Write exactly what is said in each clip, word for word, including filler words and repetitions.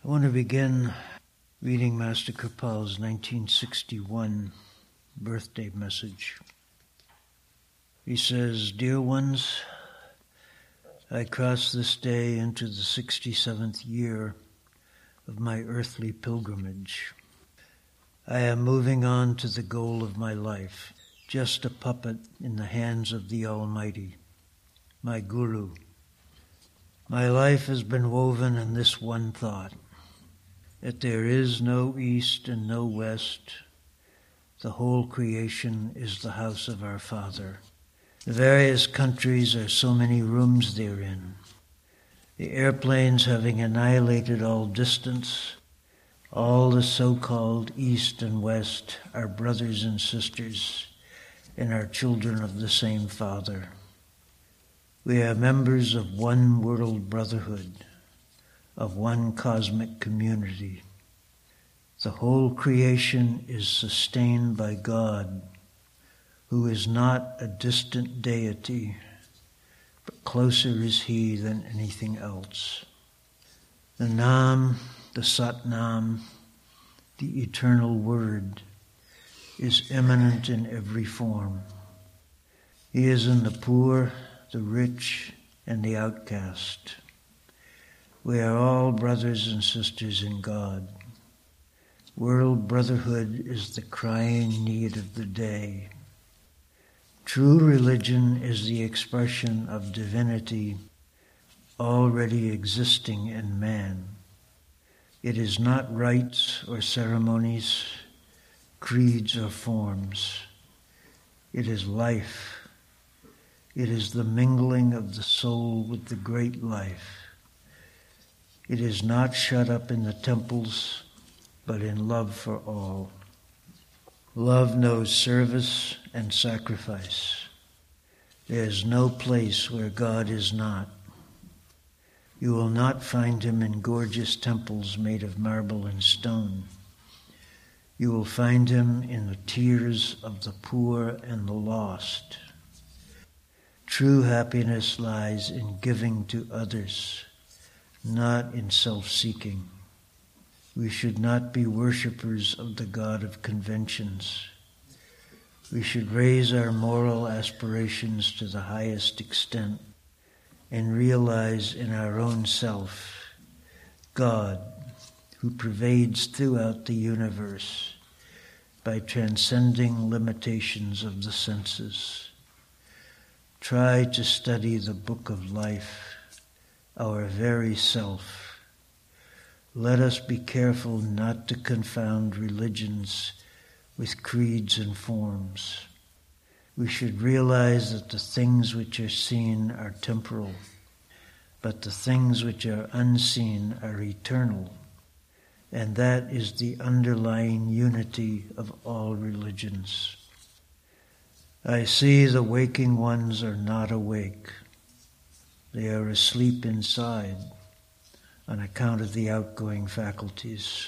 I want to begin reading Master Kirpal's nineteen sixty-one birthday message. He says, "Dear ones, I cross this day into the sixty-seventh year of my earthly pilgrimage. I am moving on to the goal of my life, just a puppet in the hands of the Almighty, my Guru. My life has been woven in this one thought, that there is no east and no west. The whole creation is the house of our Father. The various countries are so many rooms therein. The airplanes having annihilated all distance, all the so-called east and west are brothers and sisters and are children of the same Father. We are members of one world brotherhood, of one cosmic community. The whole creation is sustained by God, who is not a distant deity, but closer is he than anything else. The Nam, the Sat Nam, the eternal word, is immanent in every form. He is in the poor, the rich, and the outcast. We are all brothers and sisters in God. World brotherhood is the crying need of the day. True religion is the expression of divinity already existing in man. It is not rites or ceremonies, creeds or forms. It is life. It is the mingling of the soul with the great life. It is not shut up in the temples, but in love for all. Love knows service and sacrifice. There is no place where God is not. You will not find him in gorgeous temples made of marble and stone. You will find him in the tears of the poor and the lost. True happiness lies in giving to others, not in self-seeking. We should not be worshippers of the God of conventions. We should raise our moral aspirations to the highest extent and realize in our own self God, who pervades throughout the universe by transcending limitations of the senses. Try to study the book of life, our very self. Let us be careful not to confound religions with creeds and forms. We should realize that the things which are seen are temporal, but the things which are unseen are eternal, and that is the underlying unity of all religions. I see the waking ones are not awake. They are asleep inside on account of the outgoing faculties.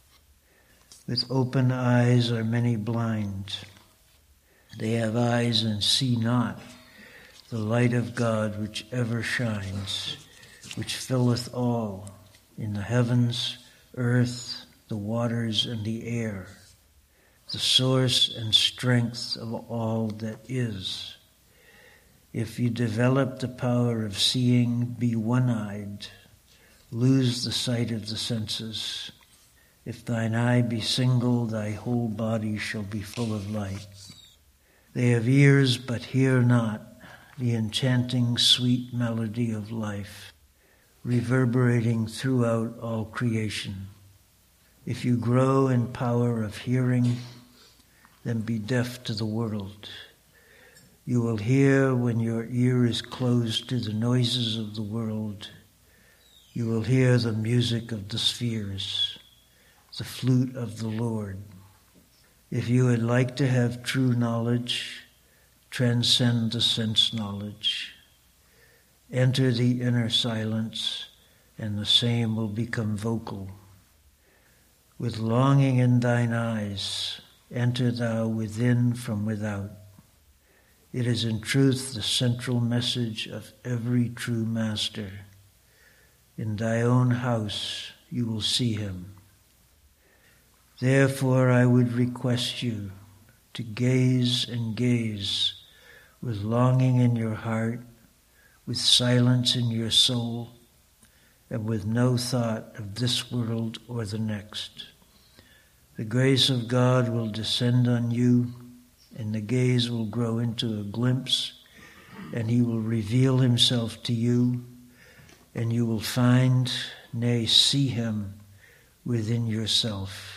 With open eyes are many blind. They have eyes and see not the light of God which ever shines, which filleth all, in the heavens, earth, the waters, and the air, the source and strength of all that is. If you develop the power of seeing, be one-eyed, lose the sight of the senses. If thine eye be single, thy whole body shall be full of light. They have ears, but hear not the enchanting sweet melody of life, reverberating throughout all creation. If you grow in power of hearing, then be deaf to the world. You will hear when your ear is closed to the noises of the world. You will hear the music of the spheres, the flute of the Lord. If you would like to have true knowledge, transcend the sense knowledge. Enter the inner silence, and the same will become vocal. With longing in thine eyes, enter thou within from without. It is in truth the central message of every true master. In thy own house you will see him. Therefore I would request you to gaze and gaze with longing in your heart, with silence in your soul, and with no thought of this world or the next. The grace of God will descend on you, and the gaze will grow into a glimpse, and he will reveal himself to you, and you will find, nay, see him within yourself.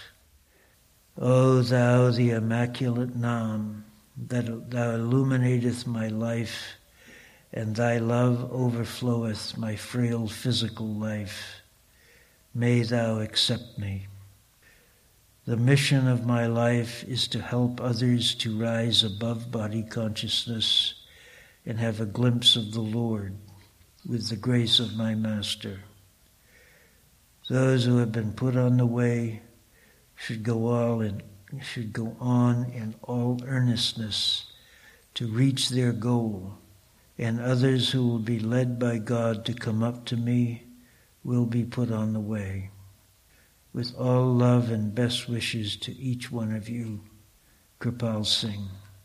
O thou, the immaculate Nam, that thou illuminateth my life, and thy love overfloweth my frail physical life, may thou accept me. The mission of my life is to help others to rise above body consciousness and have a glimpse of the Lord with the grace of my Master. Those who have been put on the way should go all in, should go on in all earnestness to reach their goal, and others who will be led by God to come up to me will be put on the way. With all love and best wishes to each one of you, Kirpal Singh.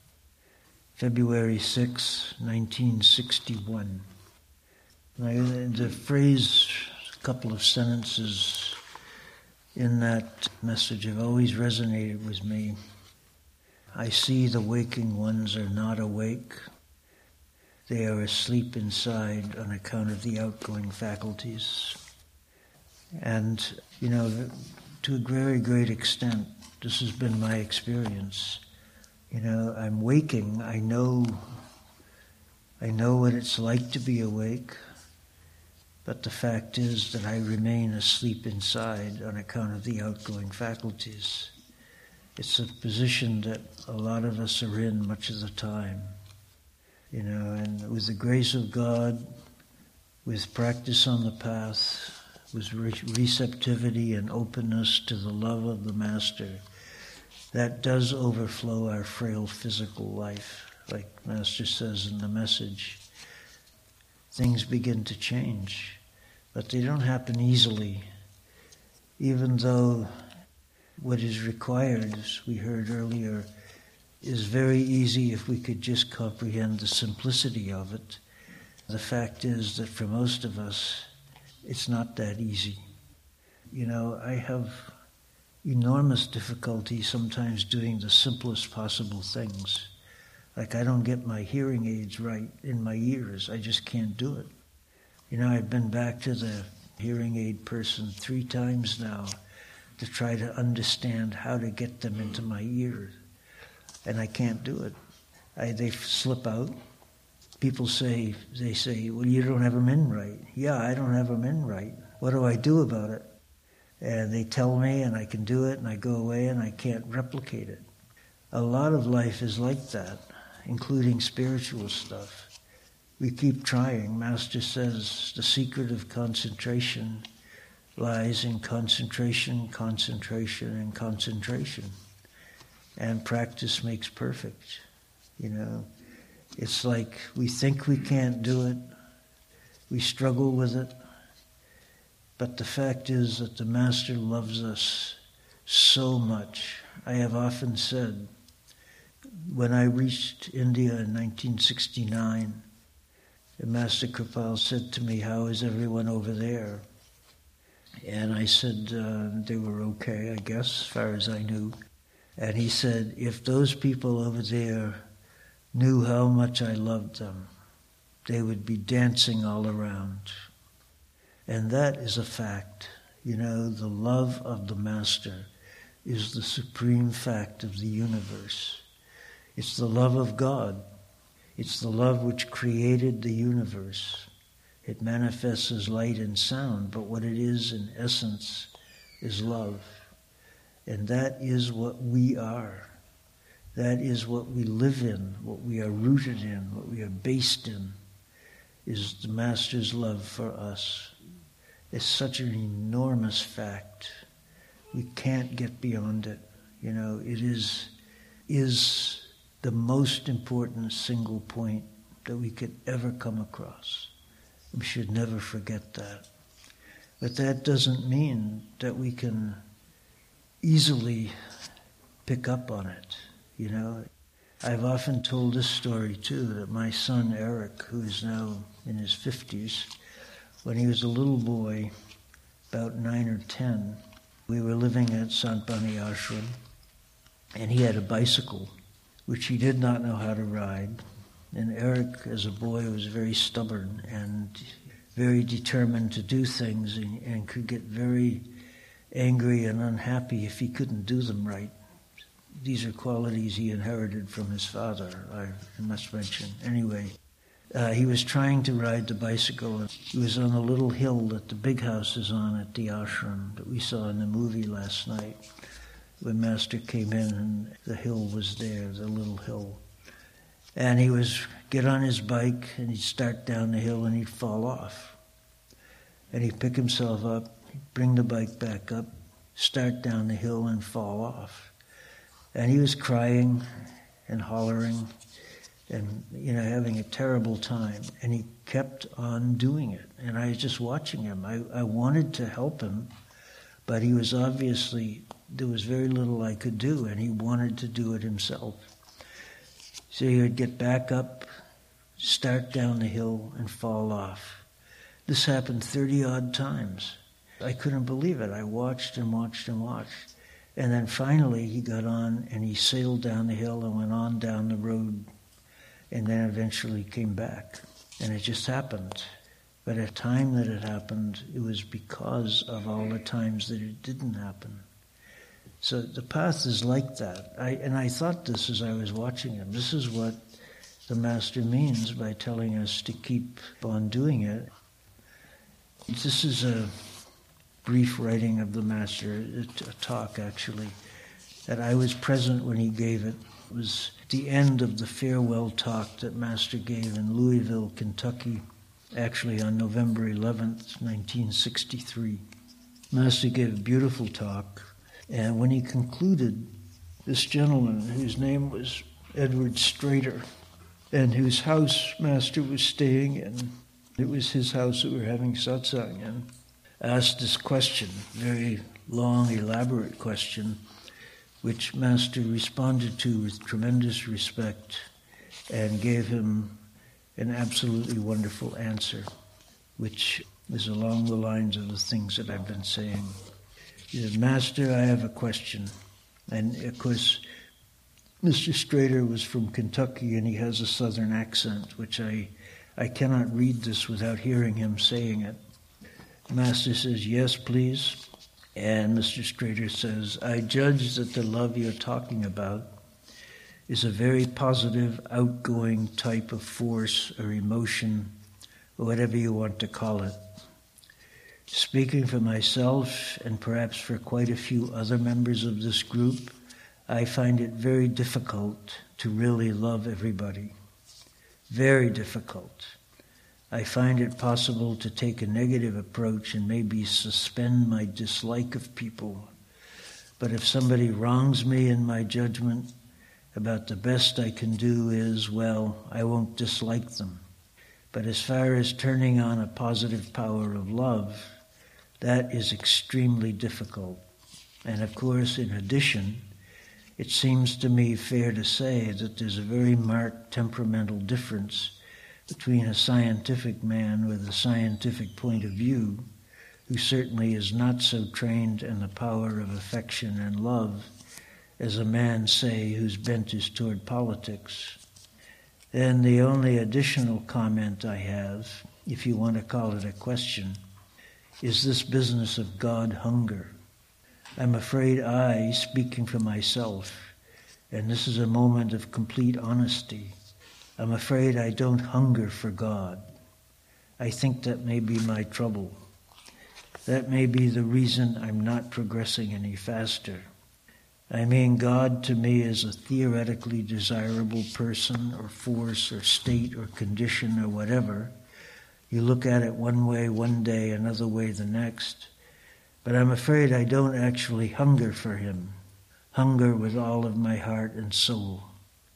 February sixth, nineteen sixty-one. Now, the phrase, a couple of sentences in that message have always resonated with me. I see the waking ones are not awake. They are asleep inside on account of the outgoing faculties. And, you know, to a very great extent, this has been my experience. You know, I'm waking. I know, I know what it's like to be awake. But the fact is that I remain asleep inside on account of the outgoing faculties. It's a position that a lot of us are in much of the time. You know, and with the grace of God, with practice on the path, with re- receptivity and openness to the love of the Master, that does overflow our frail physical life. Like Master says in the message, things begin to change, but they don't happen easily, even though what is required, as we heard earlier, is very easy if we could just comprehend the simplicity of it. The fact is that for most of us, it's not that easy. You know, I have enormous difficulty sometimes doing the simplest possible things. Like I don't get my hearing aids right in my ears. I just can't do it. You know, I've been back to the hearing aid person three times now to try to understand how to get them into my ears. And I can't do it. I, they slip out. People say, they say, well, you don't have them in right. Yeah, I don't have them in right. What do I do about it? And they tell me and I can do it and I go away and I can't replicate it. A lot of life is like that, including spiritual stuff. We keep trying. Master says the secret of concentration lies in concentration, concentration, and concentration. And practice makes perfect. You know, it's like we think we can't do it. We struggle with it. But the fact is that the Master loves us so much. I have often said, when I reached India in nineteen sixty-nine, the Master Kirpal said to me, how is everyone over there? And I said, uh, they were okay, I guess, as far as I knew. And he said, if those people over there knew how much I loved them, they would be dancing all around. And that is a fact. You know, the love of the Master is the supreme fact of the universe. It's the love of God. It's the love which created the universe. It manifests as light and sound, but what it is in essence is love. And that is what we are. That is what we live in, what we are rooted in, what we are based in, is the Master's love for us. It's such an enormous fact. We can't get beyond it. You know, it is, is the most important single point that we could ever come across. We should never forget that. But that doesn't mean that we can easily pick up on it, you know. I've often told this story too, that my son Eric, who is now in his fifties, when he was a little boy, about nine or ten, we were living at Sant Bani Ashram, and he had a bicycle, which he did not know how to ride. And Eric, as a boy, was very stubborn and very determined to do things, and, and could get very angry and unhappy if he couldn't do them right. These are qualities he inherited from his father, I must mention. Anyway, uh, he was trying to ride the bicycle. And he was on the little hill that the big house is on at the ashram that we saw in the movie last night. When Master came in and the hill was there, the little hill. And he was get on his bike and he'd start down the hill and he'd fall off. And he'd pick himself up, he'd bring the bike back up, start down the hill and fall off. And he was crying and hollering and, you know, having a terrible time. And he kept on doing it. And I was just watching him. I, I wanted to help him, but he was obviously, there was very little I could do, and he wanted to do it himself. So he would get back up, start down the hill, and fall off. This happened thirty-odd times. I couldn't believe it. I watched and watched and watched. And then finally he got on and he sailed down the hill and went on down the road and then eventually came back. And it just happened. But at the time that it happened, it was because of all the times that it didn't happen. So the path is like that. I, and I thought this as I was watching him. This is what the Master means by telling us to keep on doing it. This is a brief writing of the Master, a talk actually, that I was present when he gave it. It was the end of the farewell talk that Master gave in Louisville, Kentucky, actually on November eleventh, nineteen sixty-three. Master gave a beautiful talk, and when he concluded, this gentleman, whose name was Edward Strader, and whose house Master was staying in, it was his house that we were having satsang in, asked this question, very long, elaborate question, which Master responded to with tremendous respect and gave him an absolutely wonderful answer, which is along the lines of the things that I've been saying. He said, "Master, I have a question." And of course, Mister Strader was from Kentucky and he has a southern accent, which I, I cannot read this without hearing him saying it. Master says, "Yes, please." And Mister Strader says, "I judge that the love you're talking about is a very positive, outgoing type of force or emotion, or whatever you want to call it. Speaking for myself, and perhaps for quite a few other members of this group, I find it very difficult to really love everybody. Very difficult. I find it possible to take a negative approach and maybe suspend my dislike of people. But if somebody wrongs me in my judgment, about the best I can do is, well, I won't dislike them. But as far as turning on a positive power of love, that is extremely difficult. And of course, in addition, it seems to me fair to say that there's a very marked temperamental difference between a scientific man with a scientific point of view, who certainly is not so trained in the power of affection and love as a man, say, whose bent is toward politics. Then the only additional comment I have, if you want to call it a question, is this business of God hunger. I'm afraid I, speaking for myself, and this is a moment of complete honesty, I'm afraid I don't hunger for God. I think that may be my trouble. That may be the reason I'm not progressing any faster. I mean, God to me is a theoretically desirable person or force or state or condition or whatever. You look at it one way one day, another way the next. But I'm afraid I don't actually hunger for him, hunger with all of my heart and soul.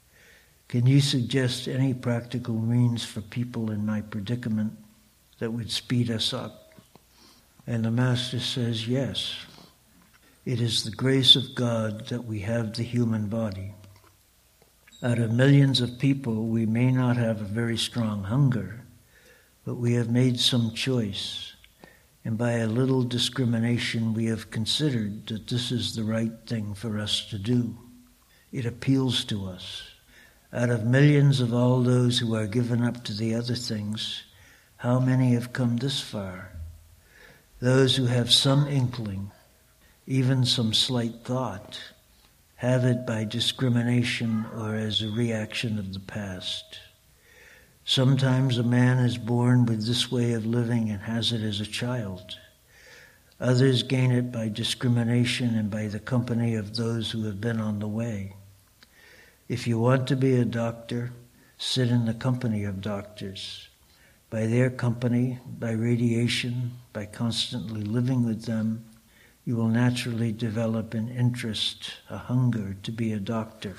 Can you suggest any practical means for people in my predicament that would speed us up? And the Master says, yes, it is the grace of God that we have the human body. Out of millions of people, we may not have a very strong hunger, but we have made some choice. And by a little discrimination, we have considered that this is the right thing for us to do. It appeals to us. Out of millions of all those who are given up to the other things, how many have come this far? Those who have some inkling, even some slight thought, have it by discrimination or as a reaction of the past. Sometimes a man is born with this way of living and has it as a child. Others gain it by discrimination and by the company of those who have been on the way. If you want to be a doctor, sit in the company of doctors. By their company, by radiation, by constantly living with them, you will naturally develop an interest, a hunger to be a doctor.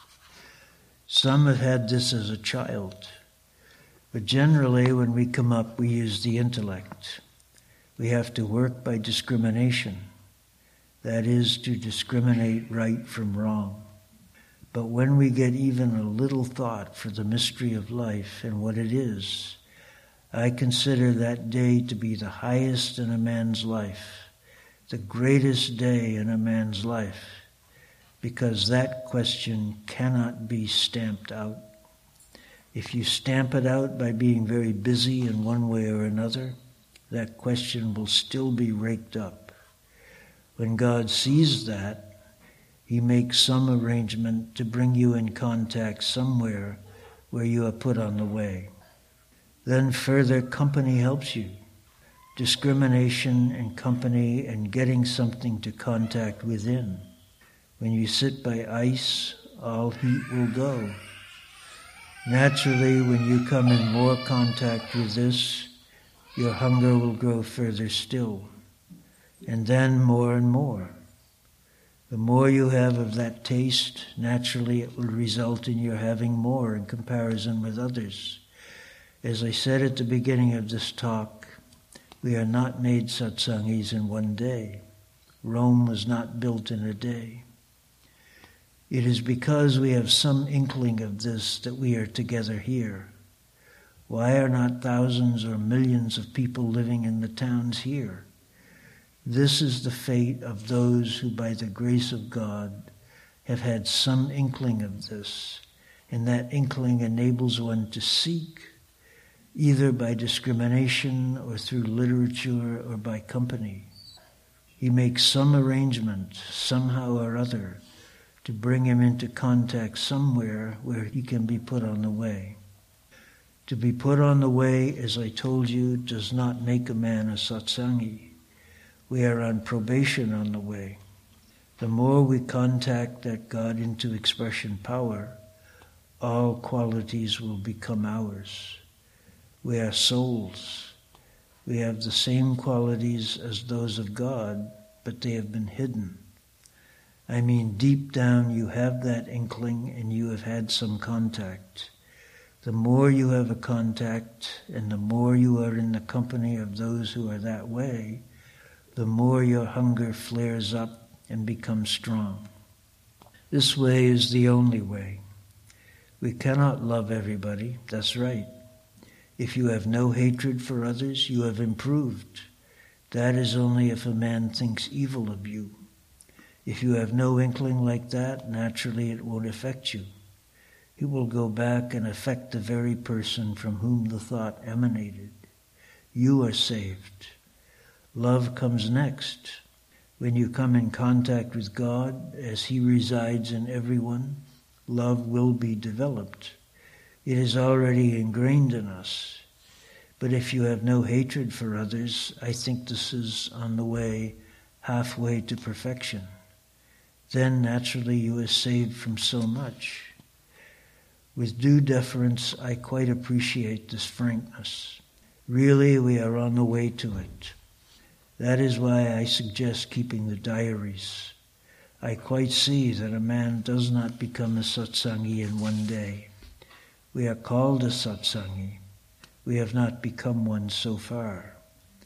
Some have had this as a child, but generally when we come up, we use the intellect. We have to work by discrimination, that is, to discriminate right from wrong. But when we get even a little thought for the mystery of life and what it is, I consider that day to be the highest in a man's life, the greatest day in a man's life, because that question cannot be stamped out. If you stamp it out by being very busy in one way or another, that question will still be raked up. When God sees that, He makes some arrangement to bring you in contact somewhere where you are put on the way. Then further company helps you. Discrimination and company and getting something to contact within. When you sit by ice, all heat will go. Naturally, when you come in more contact with this, your hunger will grow further still, and then more and more. The more you have of that taste, naturally it will result in your having more in comparison with others. As I said at the beginning of this talk, we are not made satsangis in one day. Rome was not built in a day. It is because we have some inkling of this that we are together here. Why are not thousands or millions of people living in the towns here? This is the fate of those who, by the grace of God, have had some inkling of this, and that inkling enables one to seek, either by discrimination or through literature or by company. He makes some arrangement, somehow or other, to bring him into contact somewhere where he can be put on the way. To be put on the way, as I told you, does not make a man a satsangi. We are on probation on the way. The more we contact that God into expression power, all qualities will become ours. We are souls. We have the same qualities as those of God, but they have been hidden. I mean, deep down you have that inkling and you have had some contact. The more you have a contact and the more you are in the company of those who are that way, the more your hunger flares up and becomes strong. This way is the only way. We cannot love everybody, that's right. If you have no hatred for others, you have improved. That is only if a man thinks evil of you. If you have no inkling like that, naturally it won't affect you. It will go back and affect the very person from whom the thought emanated. You are saved. Love comes next. When you come in contact with God, as He resides in everyone, love will be developed. It is already ingrained in us. But if you have no hatred for others, I think this is on the way, halfway to perfection. Then naturally you are saved from so much. With due deference, I quite appreciate this frankness. Really, we are on the way to it. That is why I suggest keeping the diaries. I quite see that a man does not become a satsangi in one day. We are called a satsangi. We have not become one so far.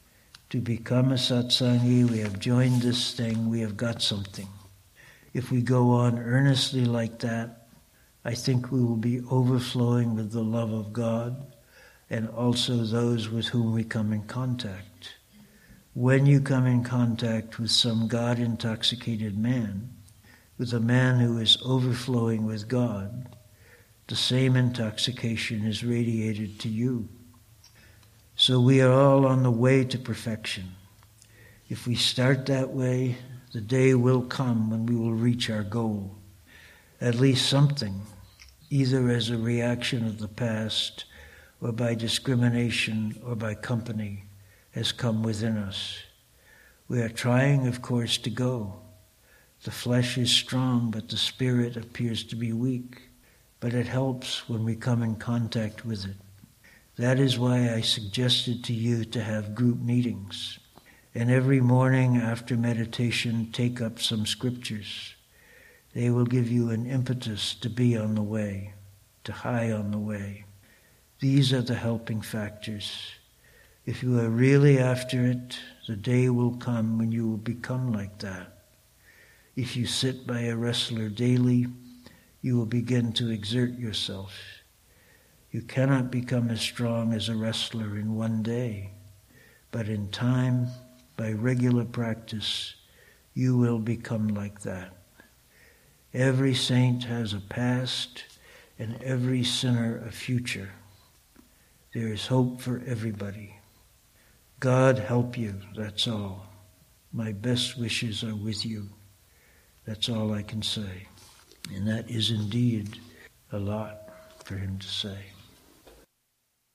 To become a satsangi, we have joined this thing, we have got something. If we go on earnestly like that, I think we will be overflowing with the love of God and also those with whom we come in contact. When you come in contact with some God-intoxicated man, with a man who is overflowing with God, the same intoxication is radiated to you. So we are all on the way to perfection. If we start that way, the day will come when we will reach our goal. At least something, either as a reaction of the past, or by discrimination, or by company, has come within us. We are trying, of course, to go. The flesh is strong, but the spirit appears to be weak. But it helps when we come in contact with it. That is why I suggested to you to have group meetings. And every morning after meditation, take up some scriptures. They will give you an impetus to be on the way, to high on the way. These are the helping factors. If you are really after it, the day will come when you will become like that. If you sit by a wrestler daily, you will begin to exert yourself. You cannot become as strong as a wrestler in one day, but in time, by regular practice, you will become like that. Every saint has a past, and every sinner a future. There is hope for everybody. God help you, that's all. My best wishes are with you. That's all I can say. And that is indeed a lot for him to say.